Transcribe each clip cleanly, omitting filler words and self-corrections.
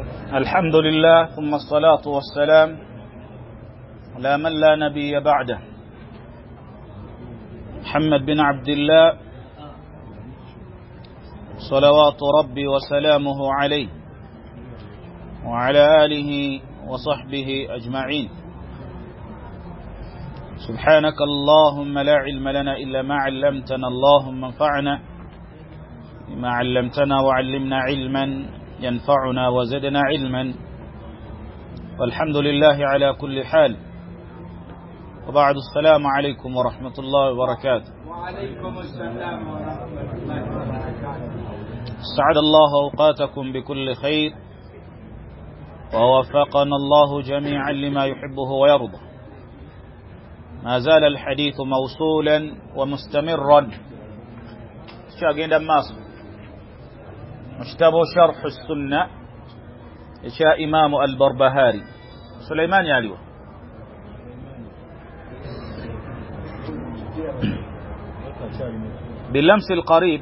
الحمد لله ثم الصلاة والسلام على من لا نبي بعده محمد بن عبد الله صلوات ربي وسلامه عليه وعلى آله وصحبه أجمعين. سبحانك اللهم لا علم لنا إلا ما علمتنا، اللهم انفعنا بما علمتنا وعلمنا علما ينفعنا وزدنا علما، والحمد لله على كل حال. وبعد، السلام عليكم ورحمة الله وبركاته. وعليكم السلام ورحمة الله وبركاته. سعد الله أوقاتكم بكل خير، ووفقنا الله جميعا لما يحبه ويرضى. ما زال الحديث موصولا ومستمرا. شاقين دماس مشتبه شرح السنة إشاء إمام البربهاري سليمان ياليوه. باللمس القريب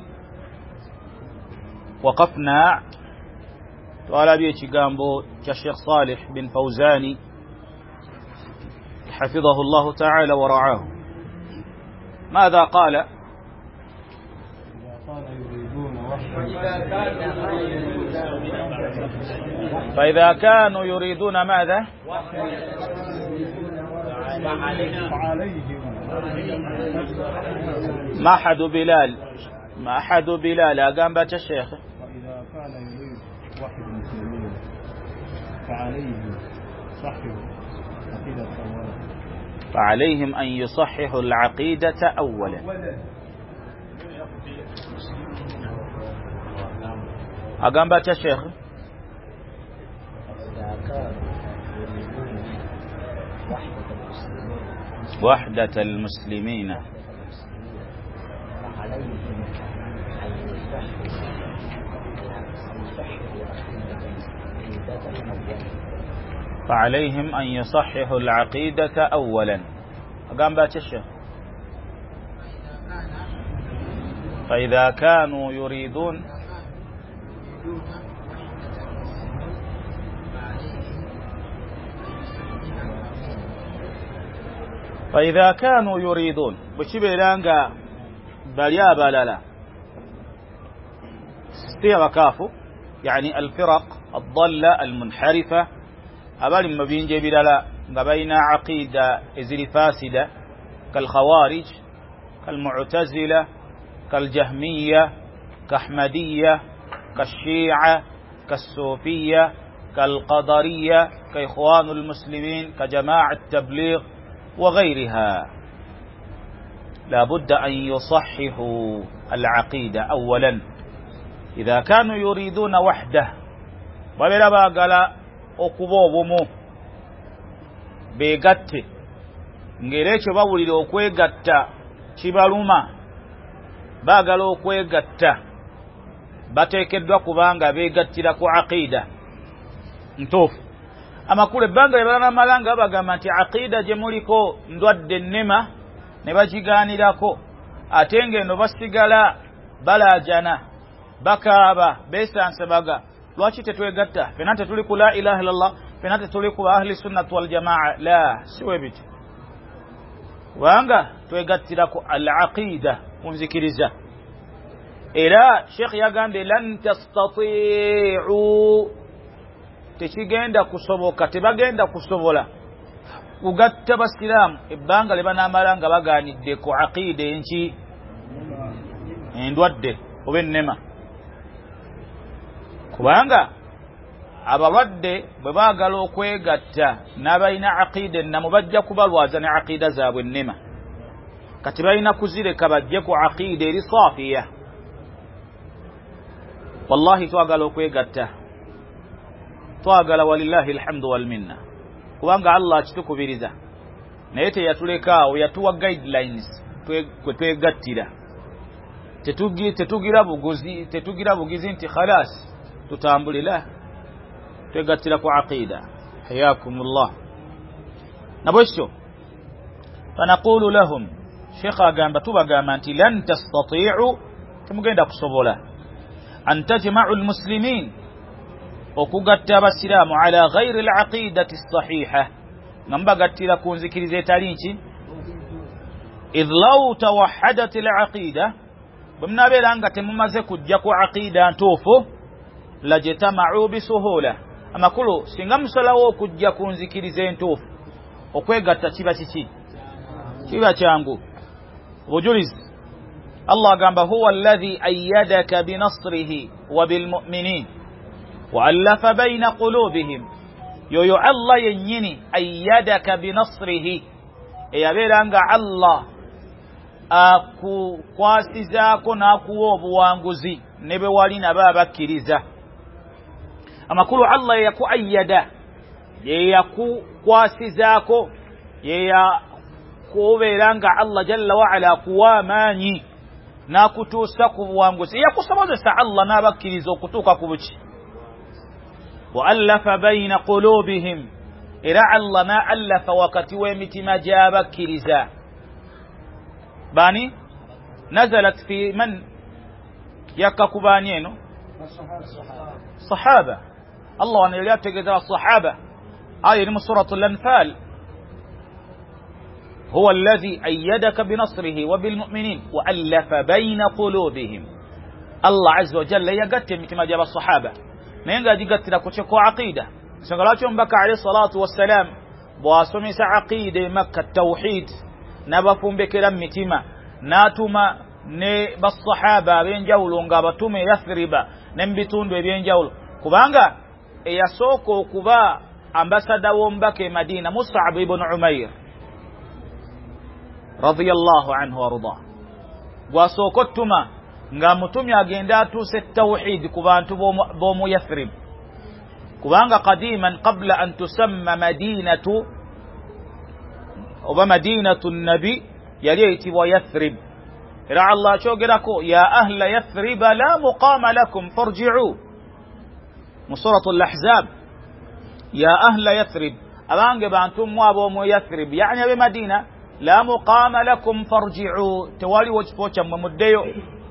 وقفنا وعلى بيتي قامبو كالشيخ صالح بن فوزاني حفظه الله تعالى ورعاه. ماذا قال؟ فإذا كانوا يريدون ماذا؟ ما حد بلال أقام بات الشيخ. وإذا كان يريد وحد المسلمين فعليهم أن يصححوا العقيدة أولا. أقام بات الشيخ. وحدة المسلمين فعليهم أن يصححوا العقيدة أولا. أقام بات الشيخ. فإذا كانوا يريدون بشبيلانغا بليا بلالا استيغا كافو، يعني الفرق الضالة المنحرفة أبال ما بين جبلالا بين عقيدة إزل فاسدة كالخوارج كالمعتزلة كالجهمية كأحمدية كالشيعة كالصوفية كالقدرية كإخوان المسلمين كجماعة التبليغ وغيرها. لا بد أن يصححوا العقيدة أولا. إذا كانوا يريدون وحده وبلا باقلا أكبوبمو بيغتي ngerecho bawulira okwegatta kibaluma baagala okwegatta bateekeddwa kubanga beegattira ku aqida ntuufu. Amakulu ebbanga ebalana malanga bagamba nti aqida gye muliko ndwadde nnema ne bakigaanirako, ate ng'eno basigala balaajana bakaaba beesansabaga. Lwaki tetwegatta? Fena tetuli ku la ilaha illallah, fena tetuli ku ahli sunnati wal jamaa. La, siwe biti kubanga twegattira ku al aqida munzikiriza. Era Sheikh yagambye lan tastati'u, tekigenda kusoboka, tebagenda kusobola kugatta basiraamu ebbanga lye banaamala nga bagaanidde ku aqida enki endwadde oba ennema. Kubanga abalwadde bwe baagala okwegatta n'abalina aqida ennamu bajja kubalwaza ne aqida zaabwe ennema. Kati balina kuzireka bajje ku aqida eri saafiya. Wallahi twagala okwegatta, twagala walillahi alhamdu wal minna, kubanga Allah akitukubiriza, naye teyatuleka awo, yatuwa guidelines kwe twegattira. Tetugira bugizi nti khalas tutambulira, twegattira ku aqida. Hayakumullah. Nabwekyo fanaqulu lahum, Sheikh agamba tubagamba nti lan tastati'u, temugenda kusobola an tajma'u almuslimin, okugatta abasiraamu ala ghairi al-aqidati as-sahiha ngambagattira ku nzikiriza etali nki idh law tawahhadat al-aqida bumnabeera nga temumaze kujja ku aqida ntuufu lajetama'u bisuhula amakulu singa musalawo okujja ku nzikiriza entuufu okwegatta kiba kiki kiba kyangu bujulizi Allah agamba huwa alladhi ayyadaka binasrihi wa bilmu'minin wa allafa bayna qulubihim yoyo Allah yennyini ayyadaka binasrihi eyabeera nga Allah akukwasizaako n'akuwa obuwanguzi ne bwe wali nabo abakkiriza amakulu Allah yeyakuayyada yeyakukwasizaako yeyakubeera nga Allah jalla wa ala akuwa amaanyi n'akutuusa ku buwanguzi yeyakusobozesa Allah n'abakkiriza okutuuka ku buki wa allafa bayna qulubihim era Allah n'allafa wakati w'emitima gy'abakkiriza bani nazalat fi man yakakubani eno sahaba Allah anaelea tegeza sahaba aya ni suratul anfal huwa alladhi ayyadaka binasrihi wa bilmu'minin wa allafa bayna qulubihim Allah azza wa jalla yagatte mitima gy'aba sahaba nenga jigattira ku kyeko aqida sangalacho mbaka alayhi salatu wassalam bwasomesa aqida makkah tauhid nabafumbekera mitima natuma ne basahaba abenjawulo nga batume yathriba nembitundu ebyenjawulo kubanga eyasooka okuba ambasada w'ombaka Madina Mus'ab ibn Umair radiyallahu anhu warda gwasooka ottuma nga mutumya agenda atuuse tawhid ku bantu b'omu Yathrib kubanga qadiman qabla an tusamma madinatu oba madinatu nabi yali eyitibwa Yathrib era Allah kyogerako ya ahla Yathrib la muqama lakum farji'u mu suratul ahzab ya ahla Yathrib abange bantu mwabo Yathrib yani abe Madina la muqama lakum farji'u tewali wachpocha muddeyo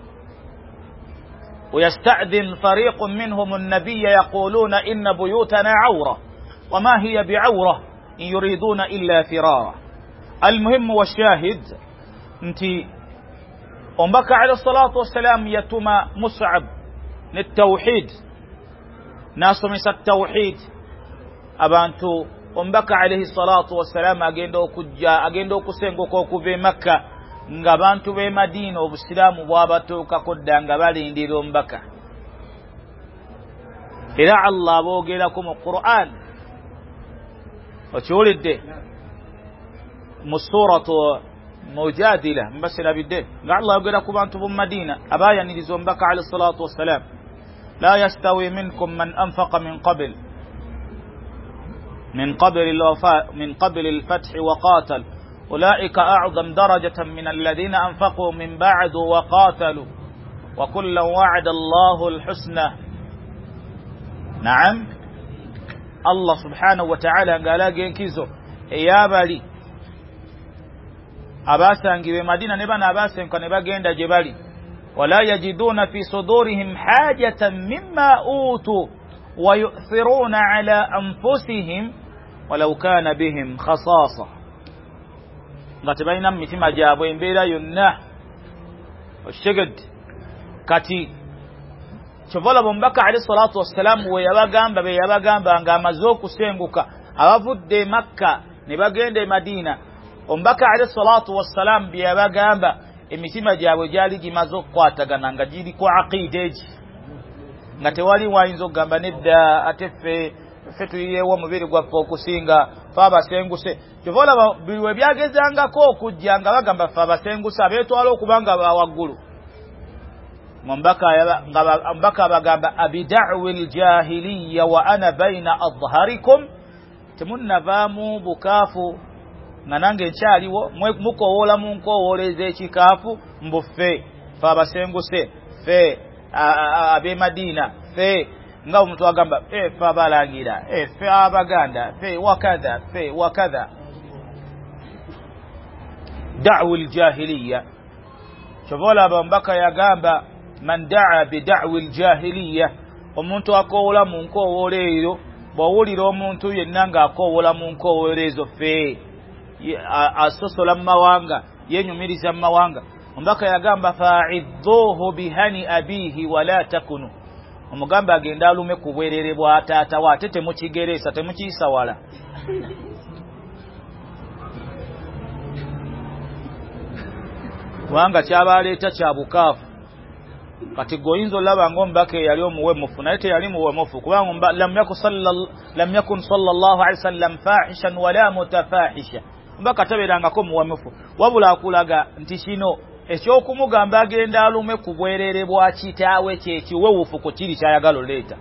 ويستأذن فريق منهم النبي يقولون إن بيوتنا عورة وما هي بعورة إن يريدون إلا فرارا المهم والشاهد انتي أمبك عليه الصلاة والسلام يتم مصعب للتوحيد ناس من التوحيد أبانتو أمبك عليه الصلاة والسلام أجندو كسنغو كوكو في مكة nga bantu be Madina obusiramu bwabatuuka kodda nga balindira ombaka era Allah abogerako mu Qur'an okiwulidde mu suratu Mujadila mbasirabidde nga Allah ayogera ku bantu b'omu Madina abayaniriza ombaka alayhi salatu wassalam la yastawi minkum man anfaqa min qabl al-fath wa qatal أولئك أعظم درجة من الذين أنفقوا من بعد وقاتلوا وكلا وعد الله الحسنى نعم الله سبحانه وتعالى قال جنكيزو يا بالي أباسا نجيب مدينة نبنا أباسا نبا جند جبالي ولا يجدون في صدورهم حاجة مما أوتوا ويؤثرون على أنفسهم ولو كان بهم خصاصة nga tebalina mitima gyabwe embeera yonna osheged kati kyovala bombaka alayhi salatu wassalam we yabagamba nga amaze okusenguka abavudde Makka ne bagenda e Madina ombaka alayhi salatu wassalam bye yabagamba emitima gyabwe gyali gimaze okukwatagana nga giri ku aqida egi nga tewali wayinza okugamba nedda ate ffe tuyiyewo omubiri gwaffe okusinga fe abasenguse kyovola bwe byagezangako okujja nga bagamba fe abasenguse abeetwala okubanga bawaggulu mbaka bagamba abida'wi ljahiliya wa ana baina adhharikum temunnavaamu bukaafu nga nange nkyaliwo mukowoola mu nkowooleeza ekikaafu mbuffe fe abasenguse fe ab'e Madina fe nga omuntu agamba fe abalangira fe abaganda fe wakadha da'wi aljahiliya kyobola abambaka yagamba man da'a bida'wi aljahiliya omuntu akoowola mu nkoowolo eyo bw'owulira omuntu yenna ng'akoowola mu nkoowolo ezo fe asosola mu mawanga yenyumiriza mu mawanga omubaka yagamba fa'idhuhu bihani abihi wala takunu omugambe agenda alume ku bwerere bwa taata wa ate temukigereesa temukiyisa wala kubanga kyabaleeta kya bukaafu kati goyinza olaba ng'omubaka eyali omuwemufu naye teyali muwemufu kubanga lam yakun sallallahu alaihi wasallam fahishan wala mutafahisha omubaka tabeerangako muwemufu wabula akulaga nti kino ekyokumugamba agenda alume ku bwerere bwa kitaawe kyekiwewufu ku kiri kyayagala oleeta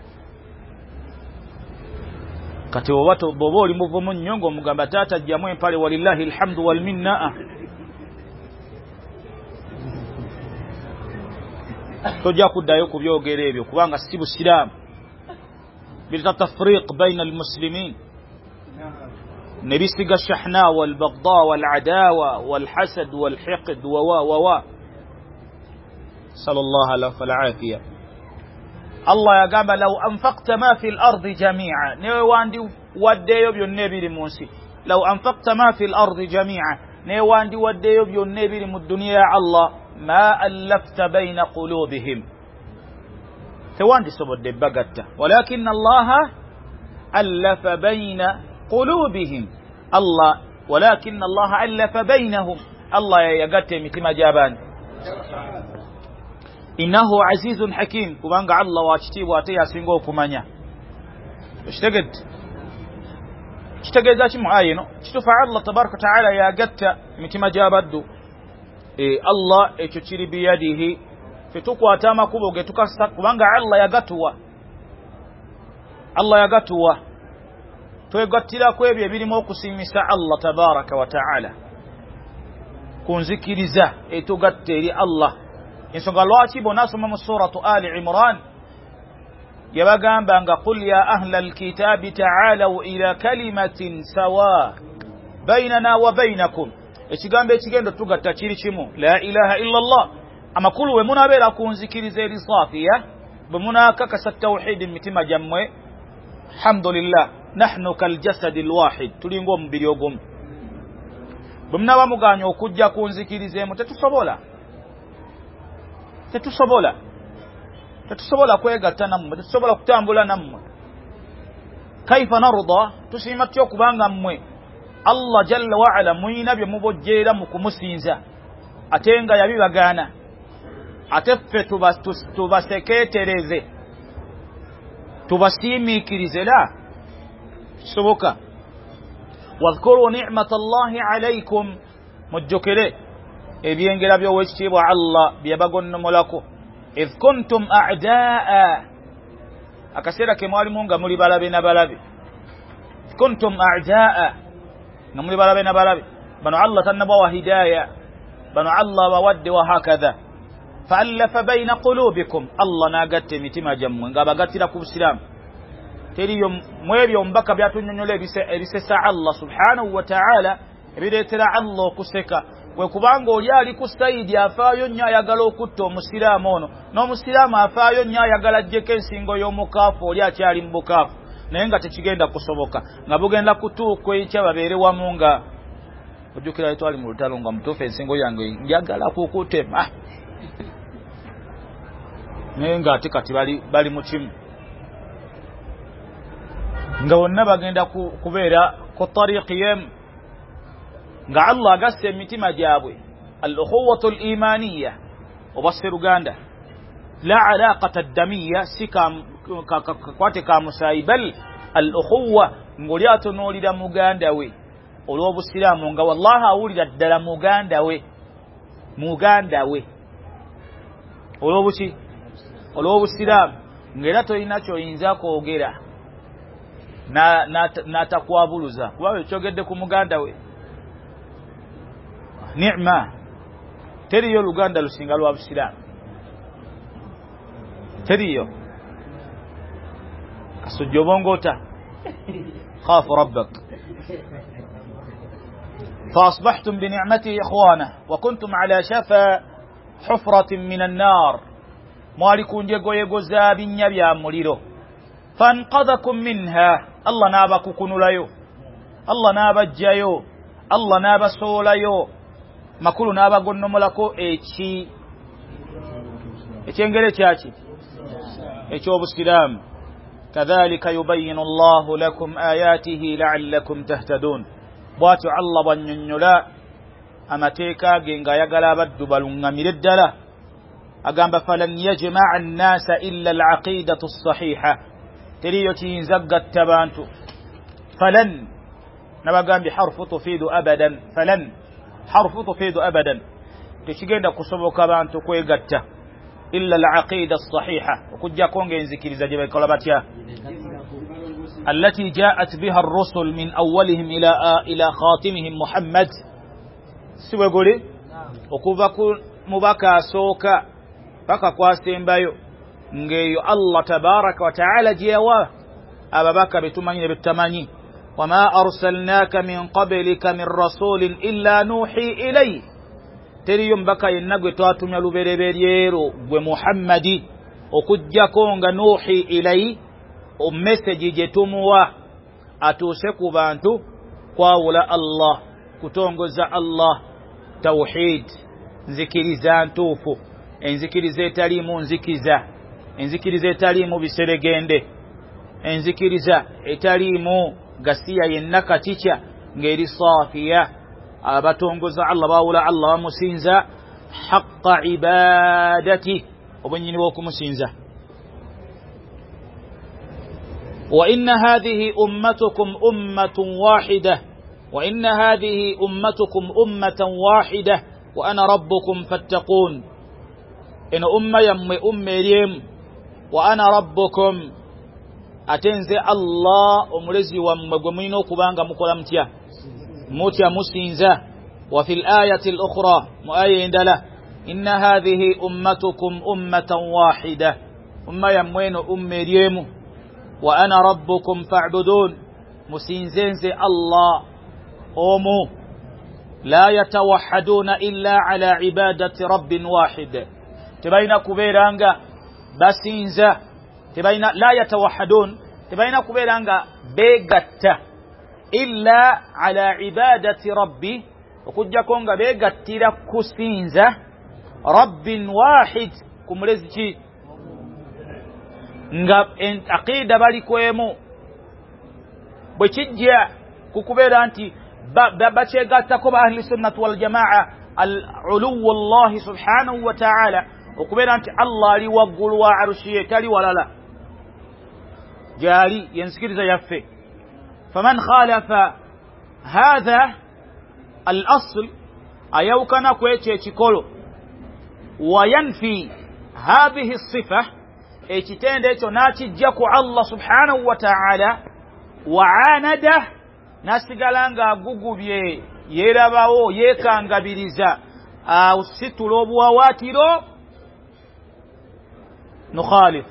kati bw'oba oli muvumu nnyo ng'omugamba taata ajjamu empale walillahi alhamdu walminna tojja kuddayo ku byogero ebyo kubanga si busiraamu birta tafriq baina almuslimin ne bisiga shahna walbagda waladawa walhasad walhiqd wawa sallallahu alaihi walafiya Allah yagamba law anfaqta ma fi al-ardi jami'a newe wandi waddeyo byonna ebiri mu nsi law anfaqta ma fi al-ardi jami'a newe wandi waddeyo byonna ebiri mu dunya ya Allah ما ألفت بين قلوبهم ثوان صبد بغتا ولكن الله ألف بين قلوبهم الله ولكن الله ألف بينهم الله يغت متما جابان إنه عزيز حكيم كبانغ الله واشتي واتي ياسينغو كمانيا اشتغل ذاتي معاينو اشتفع الله تبارك وتعالى يغت متما جابدو Allah ekyo kiri biyadihi fetukwata amakubo ge tukasa kubanga Allah yagatuwa twegattira ku ebyo ebirimu okusimisa Allah tabaraka wa ta'ala kunzikiriza etugatte eri Allah ensonga lwaki bonasoma mu suratu Ali Imran yabagamba nga qul ya ahla alkitabi ta'alu ila kalimatin sawa bainana wa bainakum ekigambo ekigendo tugatta kiri kimu la ilaha illa Allah amakulu we munabeera kunzikiriza eri safiya bwe munakakasa tawhid mitima jammwe alhamdulillah nahnu kal jasad al wahid tulingo omubiri ogumu bwe munaba muganya okujja kunzikirizeemu tetusobola kwegatta nammwe tetusobola kutambula nammwe kaifa narda tusiima tutya okubanga mmwe Allah jalla wa ala muina bye mubojjeera mu kumusinza ate nga yabibagaana ate ffe tubasekeetereze tubasiimiikirize la kisoboka wadhkuru ni'mata Allahi alaykum mujjukire ebyengera by'owekitiibwa Allah byebagonnomolako idh kuntum a'daa akaseera ke mwalimu nga muli balabe na balabe kuntum a'daa nga muli balabe na balabe bano Allah tannabawa hidaya bano Allah bawadde wa hakadha fa'alafa bayna qulubikum Allah nagatte mitima jammwe nga bagattira ku busiraamu teriyo mwebyo mbaka byatunyonyola ebisesa Allah subhanahu wa ta'ala ebireetera Allah okuseka kwe kubanga oli ali ku sayidi afaayo nnyo ayagala okutta omusiraamu ono n'omusiraamu afaayo nnyo ayagala ajjeko ensingo y'omukaafu oli akyali mu bukaafu naye nga tekigenda kusoboka nga bugenda kutuuka ekya babeere wamu nga ojjukira twali mu lutalo nga mutuufu ensingo yange njagala kukutema naye nga ate kati bali mu kimu nga bonna bagenda kubeera ku tariqi yemu nga Allah agasse emitima gyabwe al-ukhuwatu al-imaniyya obasfe Luganda la alaqata ad-damiyya kakwate ka musayi bal al-ukhuwa ngoli atonoolira muganda we olw'obusiraamu nga wallahi awulira ddala muganda we olw'obusiraamu ng'era tolina kyoyinza kwogera n'atakwabuluza kuba ekyogedde ku muganda we ni'ma teriyo Luganda lusinga lwa busiraamu teriyo kasujja obongota khafu rabbak فأصبحتم بنعمته إخوانا وكنتم على شفا حفرة من النار mwali kunjegoyego za binnya bya muliro fanqadhakum minha Allah n'abakukunulayo Allah n'abajjayo Allah n'abasoolayo makulu n'abagonnomolako ekyengere kyaki eky'obusiraamu kadhalika yubayyinu Allahu lakum ayatihi la'allakum tahtadun bwatyo Allah bwannyonnyola amateeka ge ng'ayagala abaddu balungamire ddala agamba falan yajma'a an-nasa illa al-aqidatu as-sahiha teriyo kiyinza gatta bantu falan nabagambi harfu tufidu abadan falan harfu tufidu abadan tekigenda kusoboka bantu kwegatta illa al-aqida as-sahiha okujja konge enzikiriza gye bakola batya allati ja'at biha ar-rusul min awwalihim ila khatimihim Muhammad siwegole okuva ku mubaka asooka paka kwasembayo ngeyo Allah tabaraka wa ta'ala jiyawa ababaka betumanyi ne betamanyi wama arsalnaka min qablika min rasulin illa nuhi ilayhi teriyo mbaka yenna gwe twatumya lubereberyero gwe Muhammadi okujjako nga nuhi ilayhi o message je tumuwa atuse ku bantu kwawula Allah kutongoza Allah tauhid nzikiriza ntuufu enzikiriza etalimu nzikiza enzikiriza etalimu biseregende enzikiriza etalimu gasiya yenna katicha ngeri safiya abatongoza Allah bawula Allah bamusinza haqqa ibadati obunyini bw'okumusinza wa inna hadhihi ummatukum ummatun wahida wa inna hadhihi ummatukum ummatan wahida wa ana rabbukum fattaqun eno umma yammwe ummeryemu wa ana rabbukum atenze Allah omulezi wammwe gwe mulina okubanga mukola mutya musinza wa fil ayati al-ukhra mu aya endala inna hadhihi ummatukum ummatan wahida umma yammwe eno ummeryemu wa ana rabbukum fa'budun musinzenze Allah omu la yatawahhaduna illa ala ibadati rabbin wahid tebaina kuberanga basinza tebaina la yatawahhadun tebaina kuberanga begatta illa ala ibadati rabbi okujjako nga begattira kusinza rabbin wahid kumulezi ki nga aqida bali kwemu bwe kijja kukubeera nti bakyegattako ba ahli sunnati wal jamaa al-uluwu Allah subhanahu wa ta'ala okubeera nti Allah ali waggulu wa arushi ye tali walala jali yensikiriza yaffe faman khalafa hadha al-asl ayawkana kwekyo ekikolo wayanfi hadhihi as-sifa ekitende ekyo nakijja ku Allah subhanahu wa ta'ala wa'anada nasigala nga agugubye yerabawo yekangabiriza awusitula obuwawaatiro nukhalif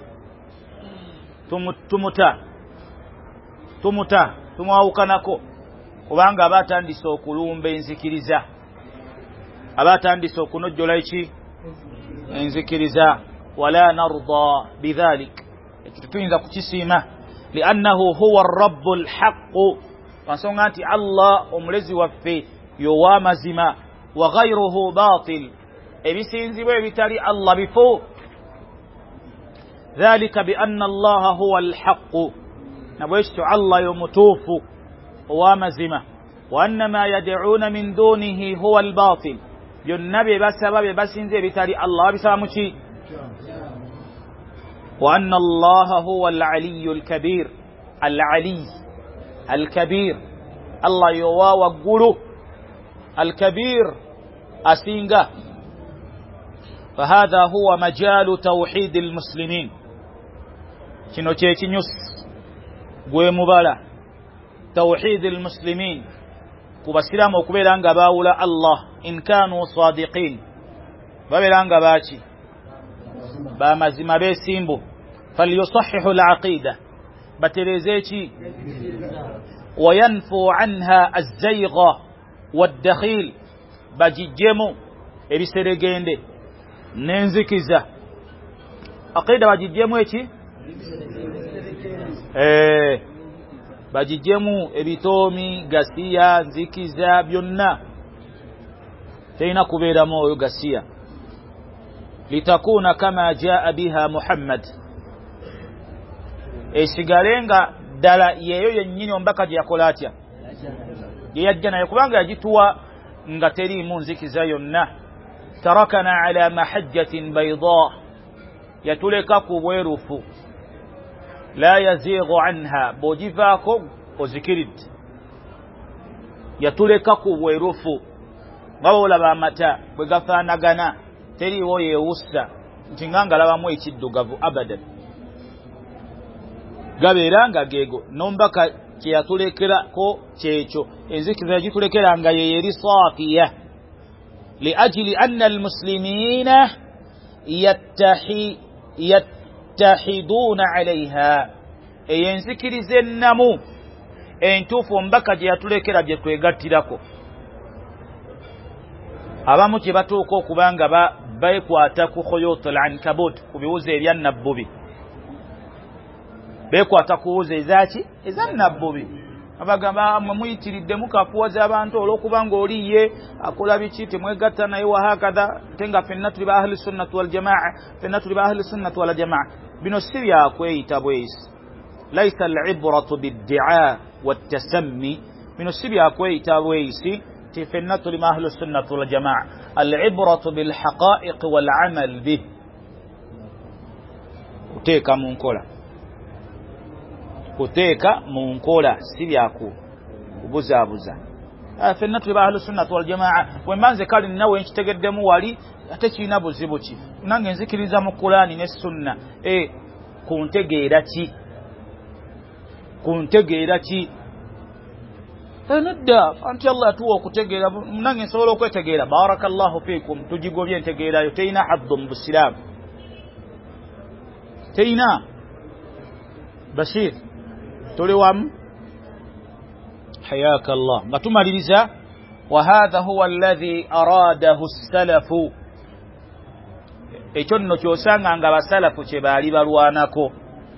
tumuta tumwawukanako kubanga abatandise okulumba enzikiriza abatandise okunojjola eki enzikiriza wala narda bidhalik ekyo tuyinza kukisiima liannahu huwa arrabbu alhaqqu wansonga nti Allah omulezi waffe yow'amazima wa ghayruhu batil ebisinzibwa ebitali Allah bifo dhalika bianna Allaha huwa alhaqqu nabwekityo Allah yomutuufu ow'amazima wa anna ma yad'una min dunihi huwa albatil byonna bye basaba bye basinza ebitali Allah babisaba muki wa anna Allaha huwa al-aliyyu al-kabir al-ali al-kabir Allah yowa waggulu al-kabir asinga فهذا هو مجال توحيد المسلمين kino kye kinyusi gwe mubala توحيد المسلمين kubasiramu okubeera nga baawula Allah in kanu sadiqin babeera nga baki bamazima besimbu falyusahhihu al-aqida batereze ki wayanfu anha az-zaygha wad-dakhil bajijjemu ebiseregende n'enzikiza aqida bagijjemu eki bagijjemu ebitoomi gasiya nzikiza byonna teyina kubeeramu oyo gasiya litakuna kama jaa biha Muhammad esigale nga ddala yeeyo yennyini omubaka gye yakola atya gye yajja naye kubanga yagituwa nga teriimu nzikiza yonna tarakana ala mahajjatin bayda yatuleka ku bwerufu la yaziigu anha bw'ogivaako ozikiridde yatuleka ku bwerufu nga bw'olaba amata bwe gafaanagana teriiwo yeewussa nti nga ngalabamu ekiddugavu abadan gabeera nga geego n'omubaka kye yatulekerako kyekyo enzikiriza yagitulekera nga ye yeri saafiya liajili anna almuslimina yattahiduuna alaiha eyo enzikiriza ennamu entuufu omubaka gye yatulekera gye twegattirako abamu kye batuuka okuba nga beekwata ku khoyotul ankabut ku biwuzi ebya nabbubi beekwata ku wuzi ezaki eza nabbubi abagamba mwe muyitiridde mukafuwaza abantu olw'okuba ng'oliye akola biki temwegatta naye wahakadha ate nga ffenna tuli ba ahli sunnati wal jamaa ffenna tuli ba ahli sunnati wal jamaa bino si byakweyita bwesi laisa al-ibratu biddi'a wattasammi bino si byakweyita bwesi ti ffenna tuli ma ahli sunnati wal jamaa al-ibratu bilhaqa'iq wal amal bih kuteeka mu nkola kuteeka mu nkola si byaku kubuzaabuza ffenna tuli ba ahli sunnati wal jamaa bwembanze kale ninawe nkitegeddemu wali ate kirina buzibu ki nange nzikiriza mu Qur'ani ne sunna kuntegeera ki nedda anti Allah atuwa okutegeera nange nsobola okwetegeera barakallahu fiikum tugigobye entegeerayo teyina haddu mu busiraamu teyina Bashir tuli wamu حياك الله nga tumaliriza وهذا هو الذي أراده السلف ekyo nno kyosanga nga basalafu kye baali balwanako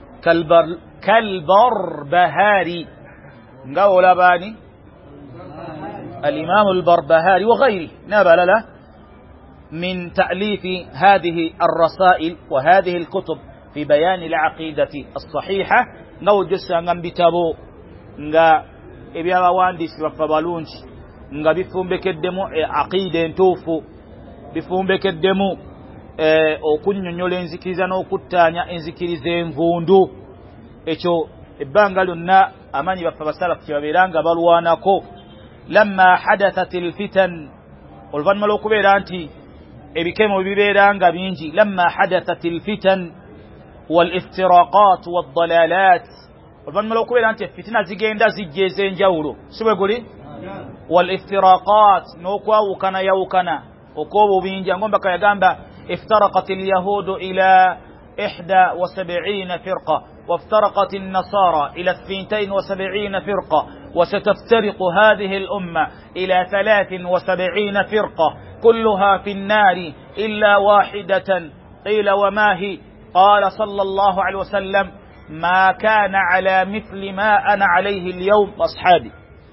kalbarbahari nga olabani الإمام البربهاري وغيره نابلله من تأليف هذه الرسائل وهذه الكتب في بيان العقيدة الصحيحة نو جسا نبتبو nga ebyabawandiisi baffe balungi nga bifumbekeddemu aqida entuufu bifumbekeddemu okunnyonnyola enzikiriza n'okuttaanya enzikiriza envundu ekyo ebbanga lyonna amanyi baffe abasalafu kye babeeranga balwanako lamma hadathat alfitan oluvannyuma lw'okubeera nti ebikemo bibeeranga bingi lamma hadathat alfitan waliftiraqat waddalalat oluvannyuma lw'okubeera nti fitina zigenda zijja ez'enjawulo si bwe guli waliftiraqat n'okwawukana yawukana okw'obubinja ngombaka yagamba iftaraqat alyahudu ila 71 firqa وافترقت النصارى إلى 72 فرقة وستفترق هذه الأمة إلى 73 فرقة كلها في النار إلا واحدة قيل وما هي قال صلى الله عليه وسلم ما كان على مثل ما أنا عليه اليوم أصحابي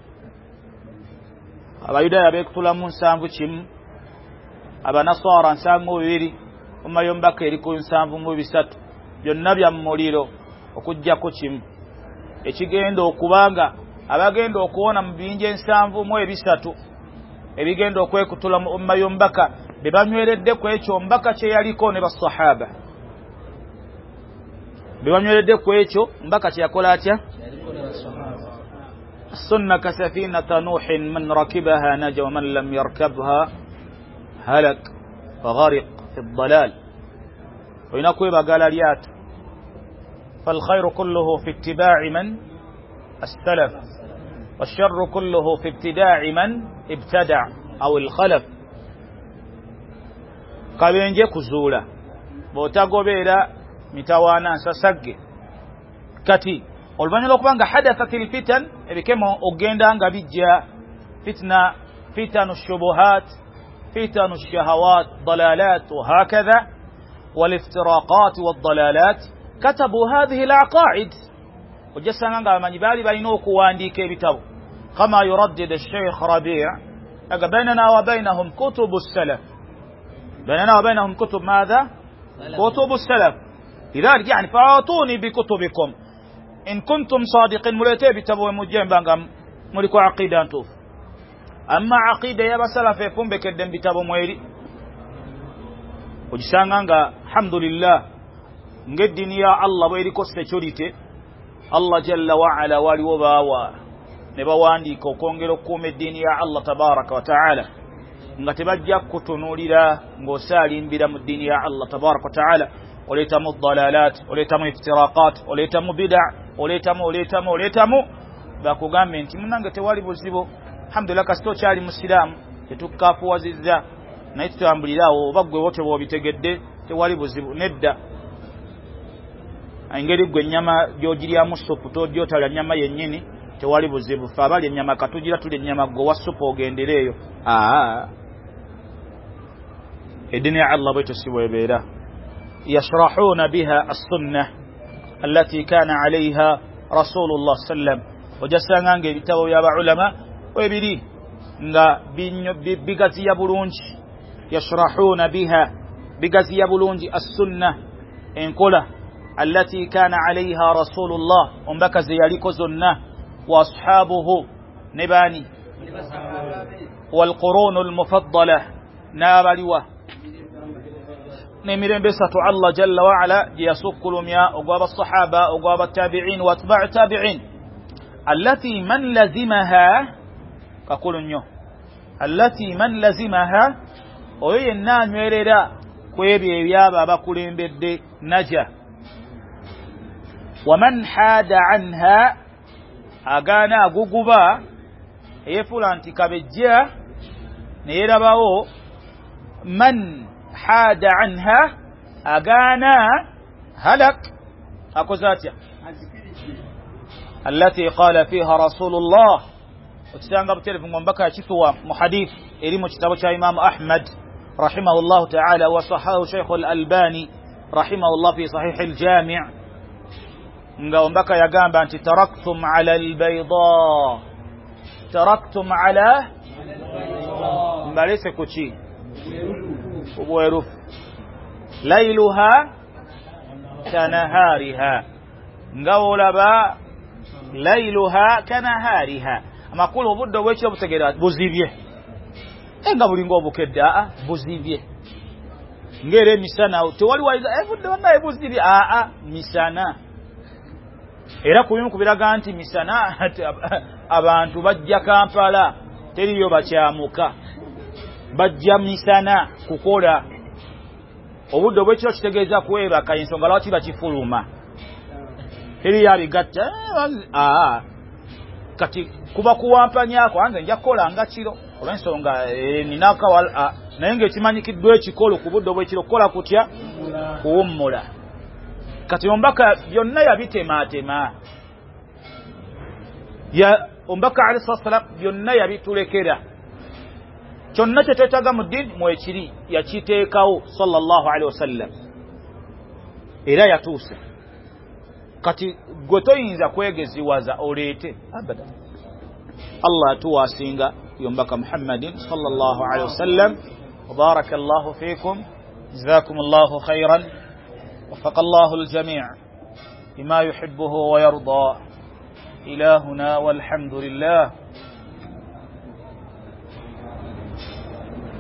أبا يدى بيكتل منسان فشم أبا نصارى انسان مويري وما ينبكي لكل انسان فمبسات جنبيا موليرو okujjako kimu ekigenda okubanga abagenda okuwona mu bingi 73 ebigenda okwekutula mu umma y'ombaka be banyweredde ku ekyo mbaka kye yaliko ne basahaba be banyweredde ku ekyo mbaka kye yakola atya sunna kasafinata nuhin man rakibaha naja wa man lam yarkabha halak faghariq fi ddalal oyina kwebagala lyato فالخير كله في اتباع من السلف والشر كله في ابتداع من ابتدع أو الخلف kabenje kuzuula bw'otagobeera mitawaana nsasagge kati oluvannyuma lw'okubanga hadathat alfitan ebikemo ogenda nga bijja fitna fitanu shubuhat fitanu shahawat dalalat wahakadha والافتراقات والضلالات كتبوا هذه العقائد وجسنا ngamanyi bali balina okuwandiika ebitabo kama yuraddid الشيخ ربيع بيننا وبينهم كتب السلف بيننا وبينهم كتب ماذا كتب السلف لذلك يعني فاعطوني بكتبكم إن كنتم صادقين مليتي بتبو مجنبا ملكو عقيدة انتوف أما عقيدة يا بسلف يفهم بكدن بتبو مويري وجسانغا الحمد لله ngedini ya Allah bweriko security Allah jalla wa ala wali obawa ne bawandika okongera okuuma eddiini ya Allah tabaraka wa taala nga tebajja kutunulira ng'osalimbira mu ddiini ya Allah tabaraka wa taala oleetamu dalalat oleetamu iftiraqat oleetamu bid'a oleetamu bakugambe nti munange tewali buzibu alhamdulillah kasito kyali musiraamu tetukkafuwazizza naye tutambulirawo oba ggwe wote bw'obitegedde tewali buzibu nedda engeri gwe ennyama gy'ogiryamu supu togyotala nnyama yennyini tewali buzibu fe abali ennyama katugira tuli ennyama gwe wa supu ogendereeyo eddiini ya Allah bwetyo si bwebeera yashrahuuna biha as-sunnah allati kana alayha rasulullah sallam ojasanga ng'ebitabo by'abaulama webiri nga bigaziya bulungi yashrahuuna biha bigaziya bulungi as-sunnah enkola التي كان عليها رسول الله ومبكز يليكو زنة وأصحابه نباني والقرون المفضلة نابلوة نمرين بسة الله جل وعلا يسوق لمياء أقواب الصحابة أقواب التابعين واتباع التابعين التي من لزمها كقول نيو التي من لزمها وهي النام يريدا كويبي يابا بكولين بدي نجا ومن حاد عنها أغانا غوغوبا يفلانتي كبجيا نيرباو من حاد عنها أغانا هلك أكوزاتيا التي قال فيها رسول الله وتسانغا بتلف من بكا شتوى محديث إليم كتابة إمام أحمد رحمه الله تعالى وصححه شيخ الألباني رحمه الله في صحيح الجامع ngaumbaka yagamba anti taraktum ala albayda taraktum ala mbalese kuchi ubwerufu lailuha kanahariha ngaolaba lailuha kanahariha amakulu obuddo bwekyo butegera buzibye enga bulingo obukedda buzibye ngere misana tewali waiza buddo banaye buzibye misana era kubimu kubiraga nti misana abantu bajja Kampala teriyo bakyamuka bajja misana kukola obudde bwekiro kitegeeza kwebaka ensonga lwaki bakifuluma teriyo abigatta kati kuba kuwampanyako anze nja kukola nga kiro olw'ensonga ninakawala naye ng'ekimanyikiddwa ekikolo ku budde bwekiro kukola kutya kuwummula kati ombaka byonna yabitematema ya ombaka alayhi sallam byonna yabitulekera kyonna kye twetaaga mu ddiini mwekiri yakiteekawo sallallahu alayhi wasallam era yatuuse kati gwe toyinza kwegeziwaza oleete abada Allah atuwaasinga yombaka Muhammadin sallallahu alayhi wasallam wa barakallahu fiikum jazakumullahu khairan وفق الله الجميع بما يحبه ويرضى إلهنا والحمد لله